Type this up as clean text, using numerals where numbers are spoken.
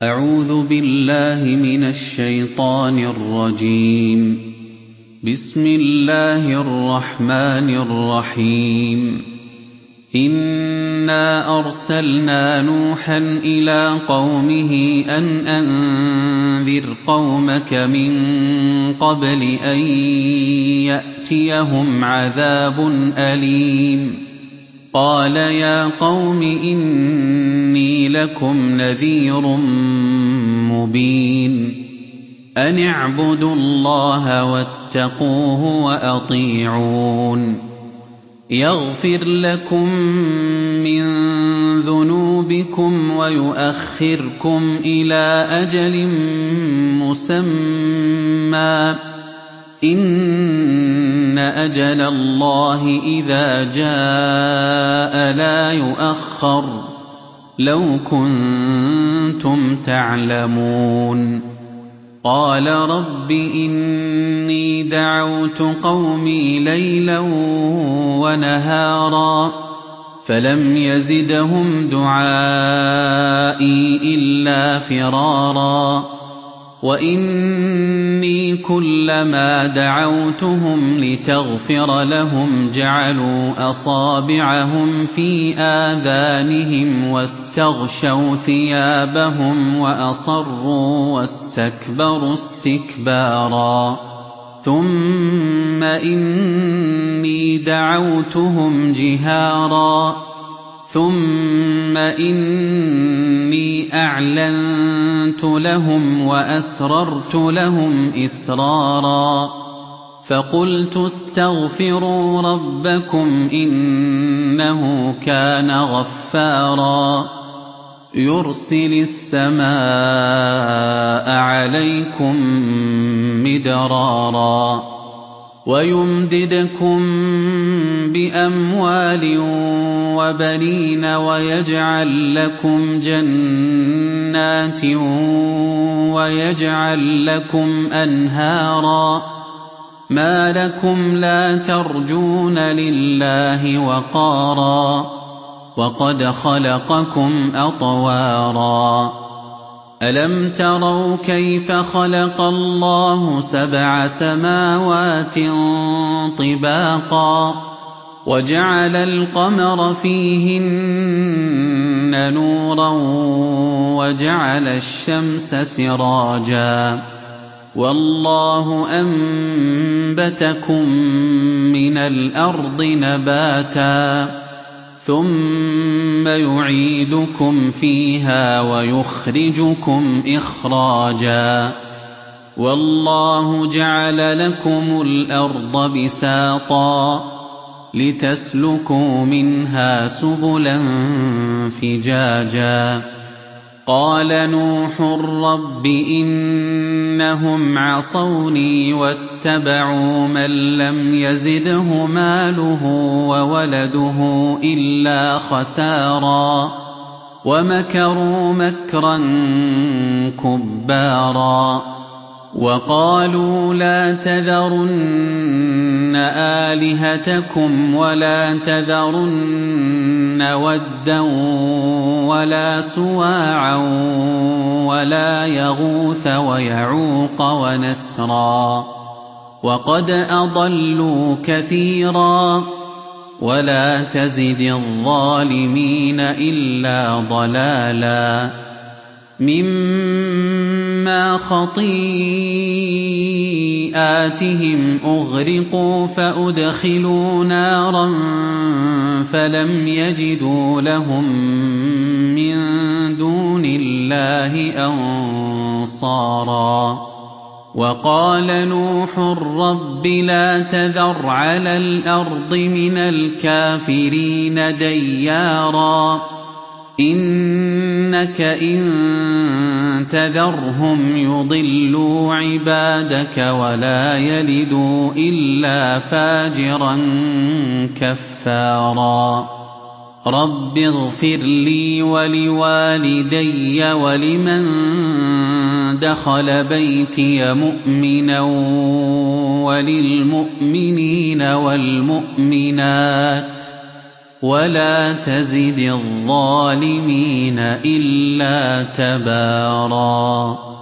أعوذ بالله من الشيطان الرجيم. بسم الله الرحمن الرحيم. إنا أرسلنا نوحا إلى قومه أن أنذر قومك من قبل أن يأتيهم عذاب أليم. قال يا قوم إني لكم نذير مبين. أن اعبدوا الله واتقوه وأطيعون. يغفر لكم من ذنوبكم ويؤخركم إلى أجل مسمى. إن أجل الله إذا جاء لا يؤخر. لو كنتم تعلمون. قال رب إني دعوت قومي ليلا ونهارا فلم يزدهم دعائي إلا فرارا. وإني كلما دعوتهم لتغفر لهم جعلوا أصابعهم في آذانهم واستغشوا ثيابهم وأصروا واستكبروا استكبارا. ثم إني دعوتهم جهارا ثم إني أعلنت لهم وأسررت لهم إسرارا. فقلت استغفروا ربكم إنه كان غفارا. يرسل السماء عليكم مدرارا ويمددكم بأموال وبنين ويجعل لكم جنات ويجعل لكم أنهارا. ما لكم لا ترجون لله وقارا وقد خلقكم أطوارا. ألم تروا كيف خلق الله 7 سماوات طباقا وجعل القمر فيهن نورا وجعل الشمس سراجا. والله أنبتكم من الأرض نباتا ثم يعيدكم فيها ويخرجكم إخراجا. والله جعل لكم الأرض بساطا لتسلكوا منها سبلا فجاجا. قال نوح رب إنهم عصوني واتبعوا من لم يزده ماله وولده إلا خسارا ومكروا مكرا كبارا. وقالوا لا تذرن آلهتكم ولا تذرن ودا ولا سواعا ولا يغوث ويعوق ونسرا وقد أضلوا كثيرا ولا تزد الظالمين إلا ضلالا. مما خطيئاتهم أغرقوا فأدخلوا نارا فلم يجدوا لهم من دون الله أنصارا. وقال نوح رب لا تذر على الأرض من الكافرين ديارا إنك إن تذرهم يضلوا عبادك ولا يلدوا إلا فاجرا كفارا. رب اغفر لي ولوالدي ولمن دخل بيتي مؤمنا وللمؤمنين والمؤمنات وَلَا تَزِدِ الظَّالِمِينَ إِلَّا تَبَارًا